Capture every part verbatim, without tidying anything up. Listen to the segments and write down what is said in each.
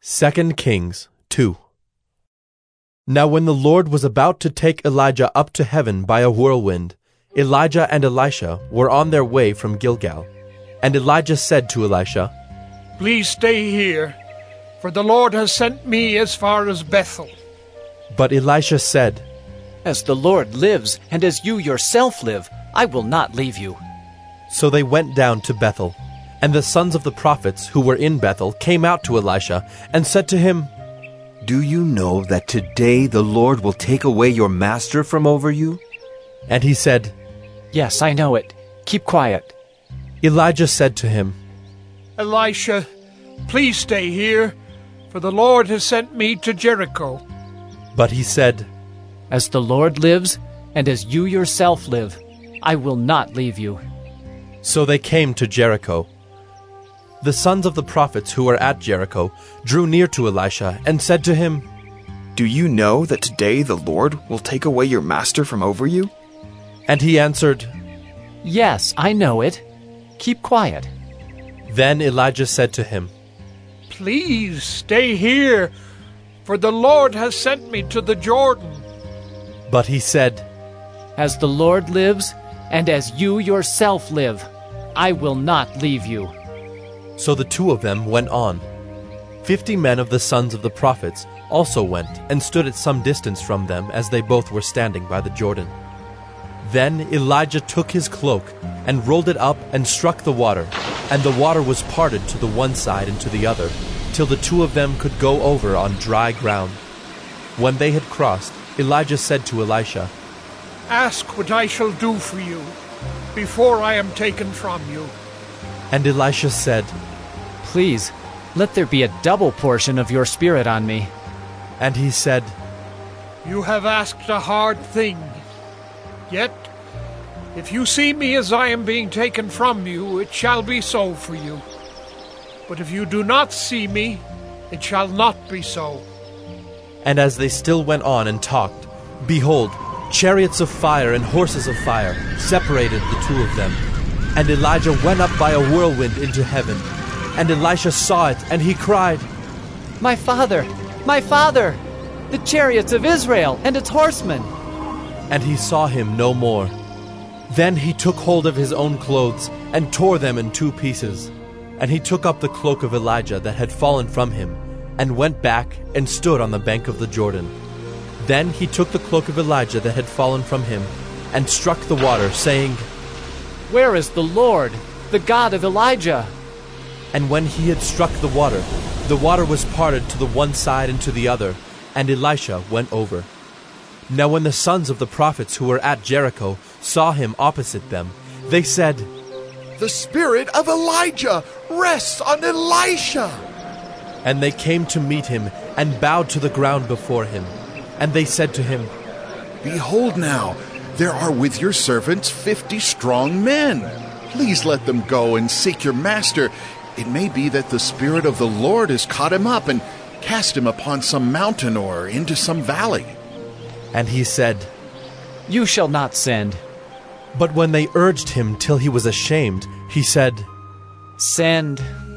Second Kings two. Now when the Lord was about to take Elijah up to heaven by a whirlwind, Elijah and Elisha were on their way from Gilgal. And Elijah said to Elisha, "Please stay here, for the Lord has sent me as far as Bethel." But Elisha said, "As the Lord lives, and as you yourself live, I will not leave you." So they went down to Bethel. And the sons of the prophets who were in Bethel came out to Elisha and said to him, "Do you know that today the Lord will take away your master from over you?" And he said, "Yes, I know it. Keep quiet." Elijah said to him, "Elisha, please stay here, for the Lord has sent me to Jericho." But he said, "As the Lord lives, and as you yourself live, I will not leave you." So they came to Jericho. The sons of the prophets who were at Jericho drew near to Elisha and said to him, "Do you know that today the Lord will take away your master from over you?" And he answered, "Yes, I know it. Keep quiet." Then Elijah said to him, "Please stay here, for the Lord has sent me to the Jordan." But he said, "As the Lord lives, and as you yourself live, I will not leave you." So the two of them went on. Fifty men of the sons of the prophets also went and stood at some distance from them as they both were standing by the Jordan. Then Elijah took his cloak and rolled it up and struck the water, and the water was parted to the one side and to the other, till the two of them could go over on dry ground. When they had crossed, Elijah said to Elisha, "Ask what I shall do for you before I am taken from you." And Elisha said, "Please, let there be a double portion of your spirit on me." And he said, "You have asked a hard thing. Yet, if you see me as I am being taken from you, it shall be so for you. But if you do not see me, it shall not be so." And as they still went on and talked, behold, chariots of fire and horses of fire separated the two of them. And Elijah went up by a whirlwind into heaven. And Elisha saw it, and he cried, "My father! My father! The chariots of Israel and its horsemen!" And he saw him no more. Then he took hold of his own clothes and tore them in two pieces. And he took up the cloak of Elijah that had fallen from him, and went back and stood on the bank of the Jordan. Then he took the cloak of Elijah that had fallen from him, and struck the water, saying, "Where is the Lord, the God of Elijah?" And when he had struck the water, the water was parted to the one side and to the other, and Elisha went over. Now when the sons of the prophets who were at Jericho saw him opposite them, they said, "The spirit of Elijah rests on Elisha." And they came to meet him and bowed to the ground before him. And they said to him, "Behold now, there are with your servants fifty strong men. Please let them go and seek your master. It may be that the Spirit of the Lord has caught him up and cast him upon some mountain or into some valley." And he said, "You shall not send." But when they urged him till he was ashamed, he said, "Send."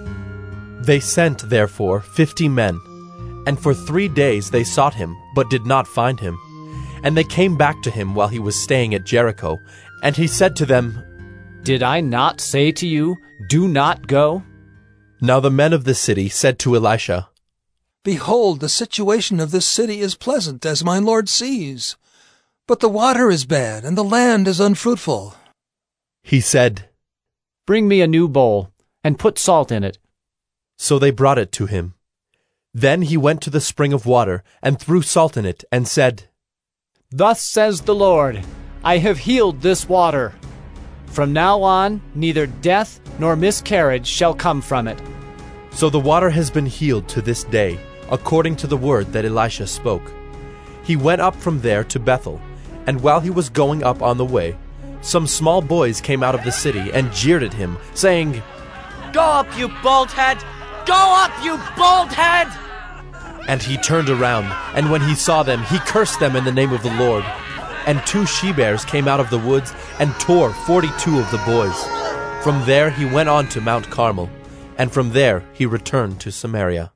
They sent, therefore, fifty men. And for three days they sought him, but did not find him. And they came back to him while he was staying at Jericho. And he said to them, "Did I not say to you, do not go?" Now the men of the city said to Elisha, "Behold, the situation of this city is pleasant, as my lord sees. But the water is bad, and the land is unfruitful." He said, "Bring me a new bowl, and put salt in it." So they brought it to him. Then he went to the spring of water, and threw salt in it, and said, "Thus says the Lord, I have healed this water. From now on, neither death nor miscarriage shall come from it." So the water has been healed to this day, according to the word that Elisha spoke. He went up from there to Bethel, and while he was going up on the way, some small boys came out of the city and jeered at him, saying, "Go up, you bald head! Go up, you bald head!" And he turned around, and when he saw them, he cursed them in the name of the Lord. And two she-bears came out of the woods and tore forty-two of the boys. From there he went on to Mount Carmel, and from there he returned to Samaria.